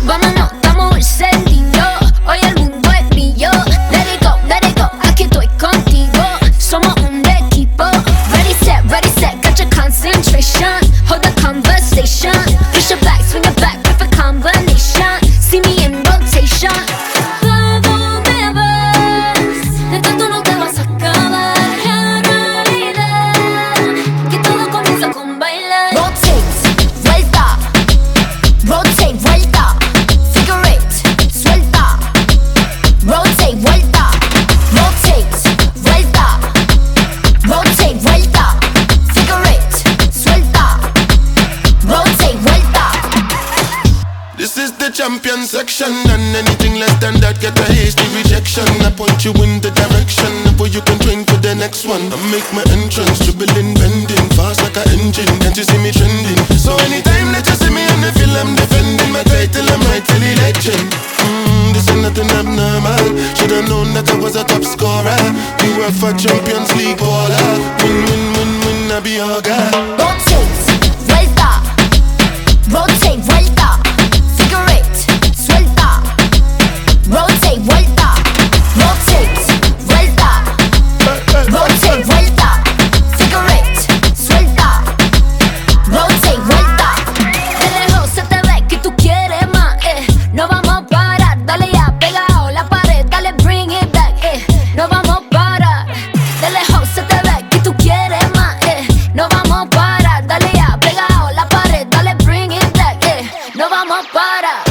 vámonos, damos el sentido. Hoy el mundo es mío. Let it go, aquí estoy contigo. Somos un equipo. Ready, set, got your concentration. Hold the conversation. Push it back, swing it back, perfect combination. See me in rotation. Champion section, and anything less than that get a hasty rejection. I point you in the direction where you can drink for the next one. I make my entrance, dribbling, bending, fast like an engine. Can't you see me trending? So anytime that you see me on the field, I'm defending my title, I'm rightfully legend. This ain't nothing abnormal. Should've known that I was a top scorer. We were for Champions League baller. Win, I be your guy. Rotate, vuelta, rotate, vuelta. Rotate, vuelta, rotate, vuelta, rotate, vuelta, figure eight, suelta, rotate, vuelta. De lejos se te ve que tú quieres más, no vamos a parar, dale ya, pegado la pared, dale bring it back, no vamos a parar. De lejos se te ve que tú quieres más, no vamos a parar, dale ya, pegado la pared, dale bring it back, no vamos a parar.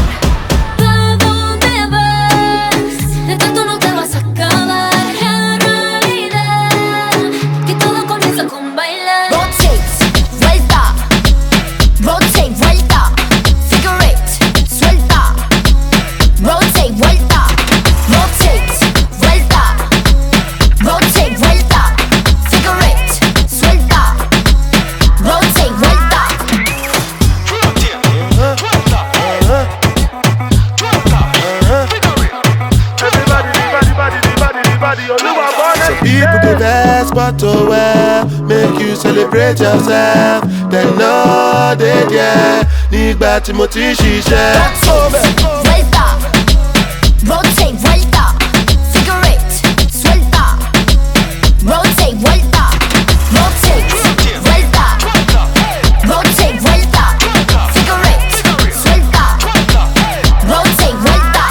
People give ass but to wear, make you celebrate yourself. Then no, they yeah, nígbà tí mo ti ṣiṣẹ́. Vuelta, rotate, vuelta, figure eight, suelta, rotate, vuelta, rotate, vuelta, rotate, vuelta, figure eight, suelta, rotate, vuelta.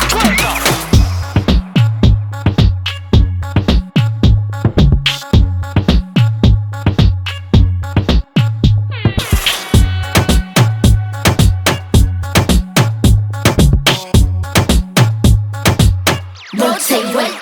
Rotate, vuelta.